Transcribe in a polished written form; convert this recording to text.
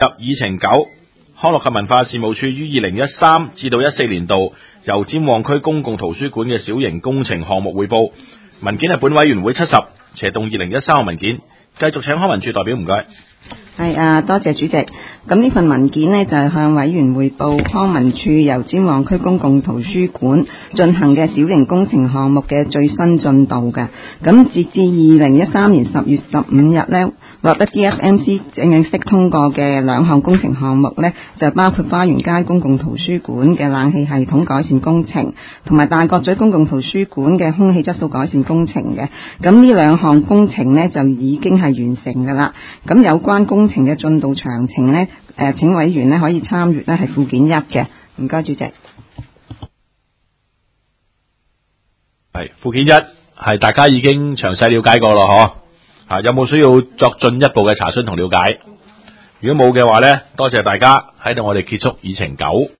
議程9，康樂及文化事務處於2013至到14年度由尖旺區公共圖書館嘅小型工程項目匯報。文件係本委員會70，斜動2013嘅文件。繼續請康文署代表，唔該。 多謝主席。咁呢份文件呢，就係向委員匯報康文署由尖旺區公共圖書館進行嘅小型工程項目嘅最新進度嘅。咁截至2013年10月15日呢，獲得 DFMC 正式通過嘅兩項工程項目呢，就包括花園街公共圖書館嘅冷氣系統改善工程，同埋大角咀公共圖書館嘅空氣質素改善工程嘅。咁呢兩項工程呢，就已經係完成㗎啦。咁有關工程嘅進度詳情呢，請委員呢可以參閱呢係附件1嘅。唔該，主席。 係附件1，係大家已經詳細了解過咯，有冇需要作進一步嘅查詢同了解？如果冇嘅話呢，多謝大家喺度，我哋結束議程9。